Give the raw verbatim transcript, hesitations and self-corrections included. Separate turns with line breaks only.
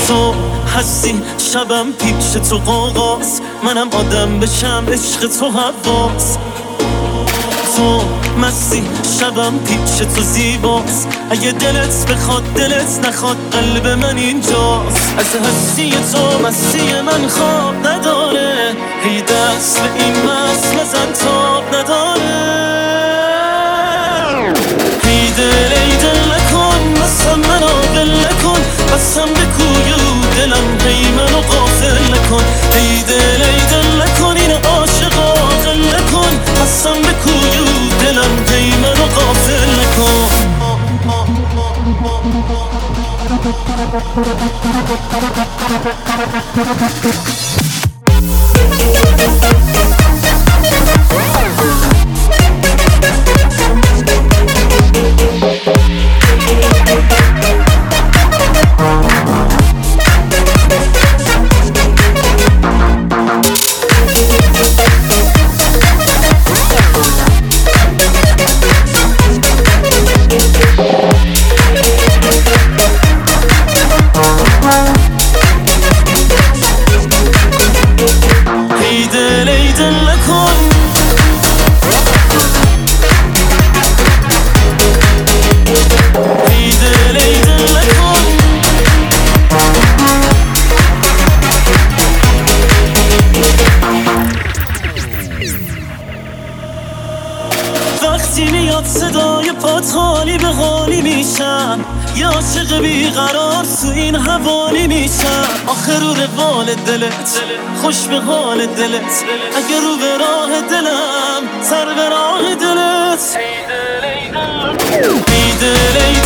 تو هستی شبم پیش تو قاقاس، منم آدم بشم عشق تو حواس. تو مستی شبم پیش تو زیباست، اگه دلت بخواد دلت نخواد قلب من اینجاست. از هستی تو مستی من خواب نداره، هی دست به این مست مزن تاب نداره. هی دل ای دل نکن بسم منو دل نکن، بسم به کوی و دلم هی منو غافل نکن. ای دل ای دل نکن این عاشقا غل نکن، بسم به کوی و دلم هی منو غافل نکن. ای دل ای دل نکن ای دل ای دل نکن. وقتی میاد صدای پات حالی به حالی میشم، یا عاشق بیقرار تو این حوالی میشم. آخه رو روال دلت خوش به حال دلت، اگه رو به راه دلم سر به راه دلت. ای دل ای دل